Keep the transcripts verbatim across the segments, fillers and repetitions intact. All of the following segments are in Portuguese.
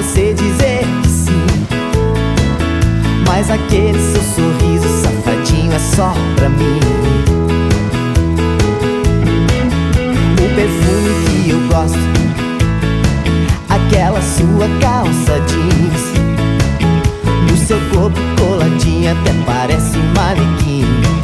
você dizer que sim. Mas aquele seu sorriso safadinho é só pra mim. O perfume que eu gosto, aquela sua calça jeans, no seu corpo coladinha até parece manequim.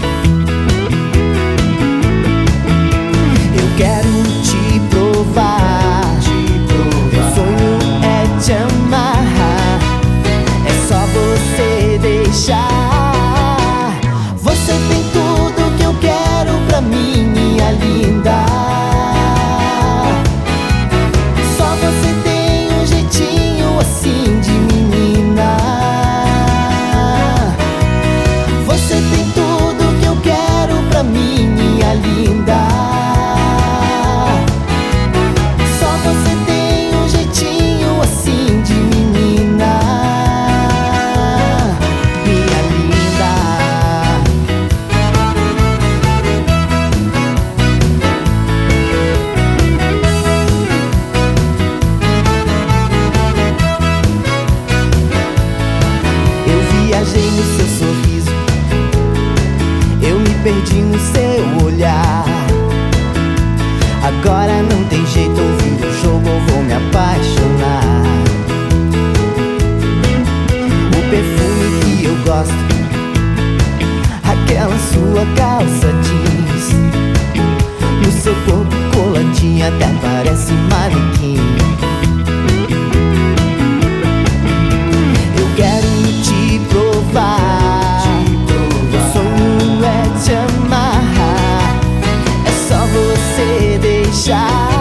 Eu quero te provar, meu sonho é te amar, é só você deixar. Você tem tudo que eu quero pra mim, minha linda. Só você tem um jeitinho assim de menina. Você tem tudo que eu quero pra mim, minha linda. Só você tem um jeitinho assim de menina, minha linda. Eu viajei no seu sorriso, eu me perdi no seu olhar. Agora não tem jeito, ouvindo o jogo eu vou me apaixonar. O perfume que eu gosto, aquela sua calça jeans, no seu corpo coladinha até parece manequim. Eu quero te provar, meu sonho é te amar, é só você deixar.